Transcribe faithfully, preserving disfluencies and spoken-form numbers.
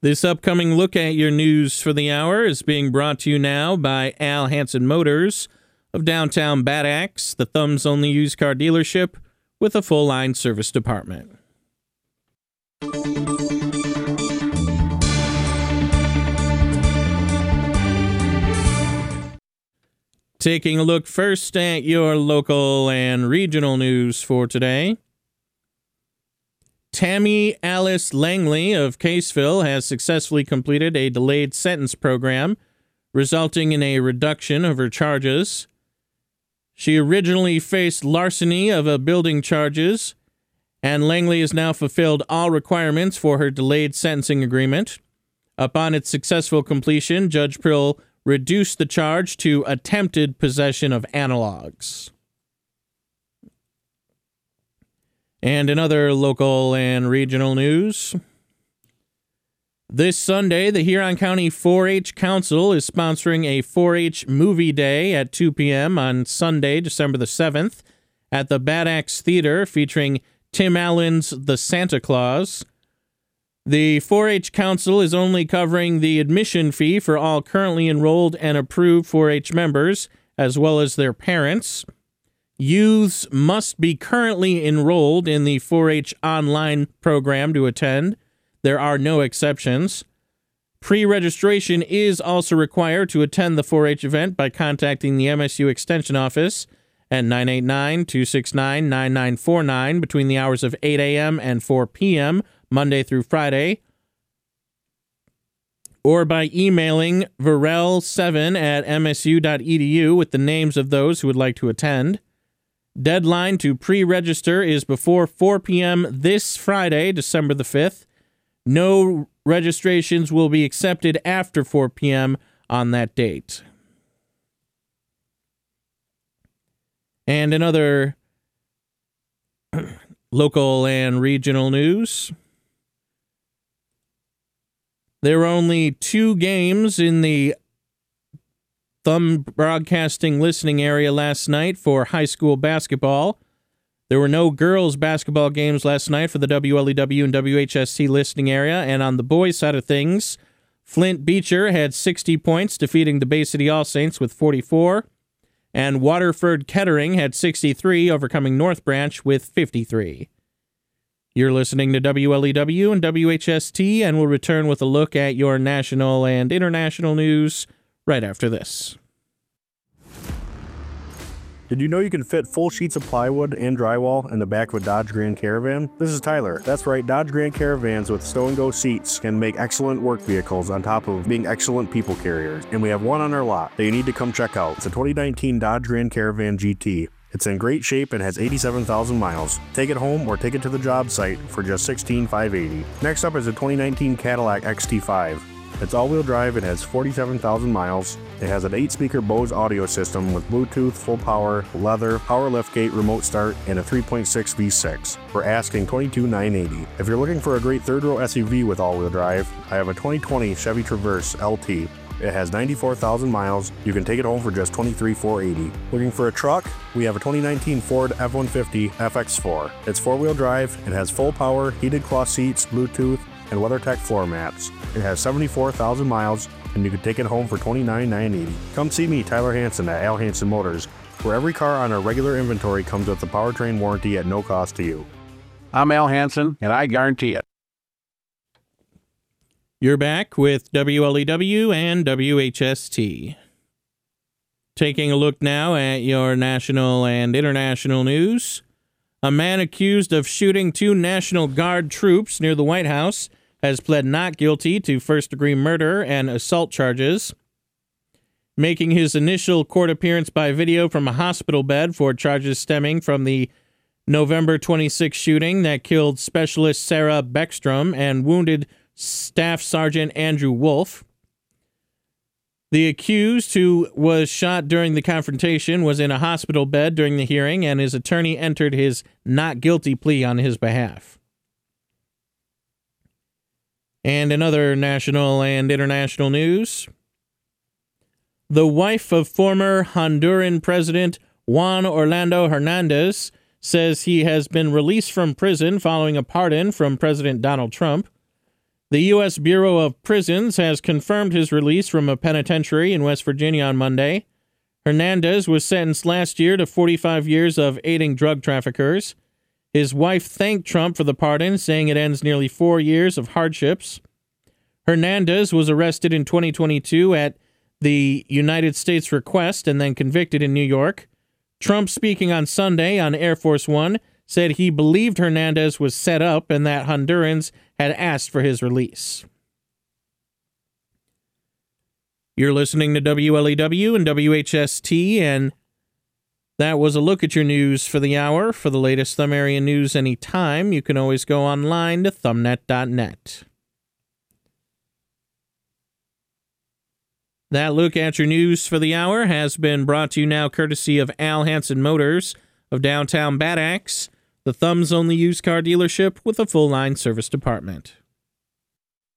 This upcoming look at your news for the hour is being brought to you now by Al Hansen Motors of downtown Bad Axe, the Thumb's only used car dealership with a full-line service department. Taking a look first at your local and regional news for today. Tammy Alice Langley of Caseville has successfully completed a delayed sentence program, resulting in a reduction of her charges. She originally faced larceny of a building charges, and Langley has now fulfilled all requirements for her delayed sentencing agreement. Upon its successful completion, Judge Prill reduced the charge to attempted possession of analogs. And in other local and regional news, this Sunday, the Huron County four H Council is sponsoring a four H movie day at two p.m. on Sunday, December the seventh, at the Bad Axe Theater, featuring Tim Allen's The Santa Claus. The four H Council is only covering the admission fee for all currently enrolled and approved four H members, as well as their parents. Youths must be currently enrolled in the four H online program to attend. There are no exceptions. Pre-registration is also required to attend the four H event by contacting the M S U Extension Office at nine eight nine, two six nine, nine nine four nine between the hours of eight a.m. and four p.m., Monday through Friday, or by emailing varel seven at m s u dot e d u with the names of those who would like to attend. Deadline to pre-register is before four p.m. this Friday, December the fifth. No registrations will be accepted after four p.m. on that date. And in other local and regional news, there were only two games in the Thumb Broadcasting listening area last night for high school basketball. There were no girls basketball games last night for the W L E W and W H S T listening area. And on the boys' side of things, Flint Beecher had sixty points, defeating the Bay City All Saints with forty-four. And Waterford Kettering had sixty-three, overcoming North Branch with fifty-three. You're listening to W L E W and W H S T, and we'll return with a look at your national and international news right after this. Did you know you can fit full sheets of plywood and drywall in the back of a Dodge Grand Caravan? This is Tyler. That's right, Dodge Grand Caravans with stow and go seats can make excellent work vehicles on top of being excellent people carriers. And we have one on our lot that you need to come check out. It's a twenty nineteen Dodge Grand Caravan G T. It's in great shape and has eighty-seven thousand miles. Take it home or take it to the job site for just sixteen thousand five hundred eighty dollars. Next up is a twenty nineteen Cadillac X T five. It's all-wheel drive and has forty-seven thousand miles. It has an eight-speaker Bose audio system with Bluetooth, full power, leather, power liftgate, remote start, and a three point six V six. We're asking twenty-two thousand nine hundred eighty dollars. If you're looking for a great third-row S U V with all-wheel drive, I have a twenty twenty Chevy Traverse L T. It has ninety-four thousand miles. You can take it home for just twenty-three thousand four hundred eighty dollars. Looking for a truck? We have a twenty nineteen Ford F one fifty F X four. It's four-wheel drive. It has full power, heated cloth seats, Bluetooth, and WeatherTech floor mats. It has seventy-four thousand miles, and you can take it home for twenty-nine thousand nine hundred eighty dollars. Come see me, Tyler Hansen, at Al Hansen Motors, where every car on our regular inventory comes with a powertrain warranty at no cost to you. I'm Al Hansen, and I guarantee it. You're back with W L E W and W H S T. Taking a look now at your national and international news. A man accused of shooting two National Guard troops near the White House has pled not guilty to first-degree murder and assault charges. Making his initial court appearance by video from a hospital bed for charges stemming from the November twenty-sixth shooting that killed Specialist Sarah Beckstrom and wounded Staff Sergeant Andrew Wolf. The accused, who was shot during the confrontation, was in a hospital bed during the hearing, and his attorney entered his not guilty plea on his behalf. And in other national and international news, the wife of former Honduran President Juan Orlando Hernandez says he has been released from prison following a pardon from President Donald Trump. The U S Bureau of Prisons has confirmed his release from a penitentiary in West Virginia on Monday. Hernandez was sentenced last year to forty-five years of aiding drug traffickers. His wife thanked Trump for the pardon, saying it ends nearly four years of hardships. Hernandez was arrested in twenty twenty-two at the United States request and then convicted in New York. Trump, speaking on Sunday on Air Force One, said he believed Hernandez was set up and that Hondurans had asked for his release. You're listening to W L E W and W H S T, and that was a look at your news for the hour. For the latest Thumb Area news anytime, you can always go online to thumbnet dot net. That look at your news for the hour has been brought to you now courtesy of Al Hansen Motors of downtown Bad Axe, the Thumb's only used car dealership with a full-line service department.